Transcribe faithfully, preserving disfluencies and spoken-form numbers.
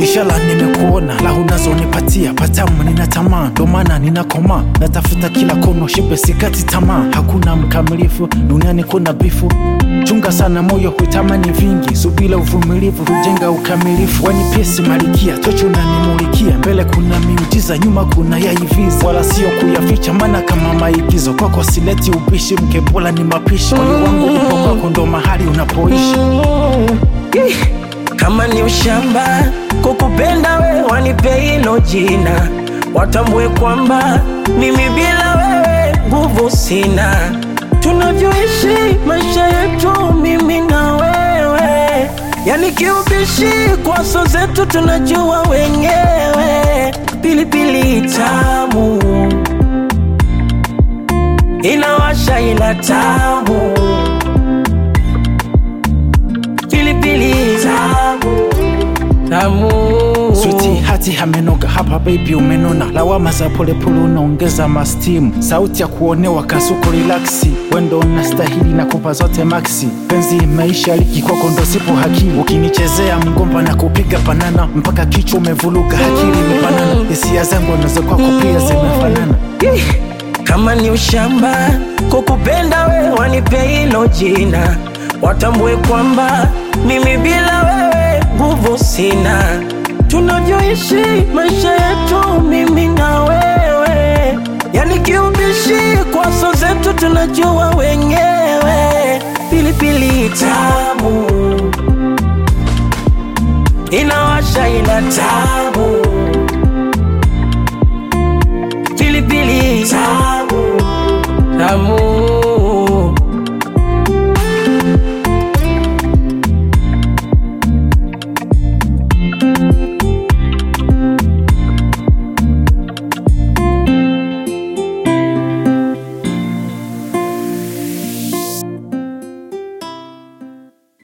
Inshallah nimekuona, la unazonipatia patamu ninatamaa, ndo maana ninakoma, natafuta kila kono shibe sikati tamaa. Hakuna mkamilifu duniani, kuna bifu, chunga sana moyo hutamani vingi, subila uvumilivu hujenga ukamilifu. Wanipesi malikia, tocho unanimulikia, mbele kuna miujiza, nyuma kuna yaiviza, wala sio kuyaficha maana kama maigizo. Kwako sileti ubishi, mkebola ni mapishi, moyo wangu upo kwako, ndo mahali unapoishi. Kama ni ushamba kukupenda we, wanipe hilo jina, watambue kwamba mimi bila wewe nguvu sina. Tunavyoishi maisha yetu mimi na wewe, yani kiubishi kwa so zetu tunajua wenyewe. Pilipili tamu inawasha ila tamu, pilipili tamu tamu. Sweetie hati hamenoga, hapa baby umenona, lawama za pole pole unaongeza mastimu, sauti ya kuonewa kasuko relaxi, wendo unastahili na kupa zote maxi. Penzi maisha liki kwako ndo sipo hakimu, ukinichezea mgomba na kupiga banana, mpaka kichwa umevuluga akili imepanana, hisia zangu nazo kwako pia zimefanana. Kama ni ushamba kukupenda we, wanipe hilo jina, watambue kwamba mimi bila wewe nguvu sina. Tunavyoishi maisha yetu mimi na wewe, yani kiubishi kwa so zetu tunajua wenyewe. Pilipili tamu inawasha ila tamu.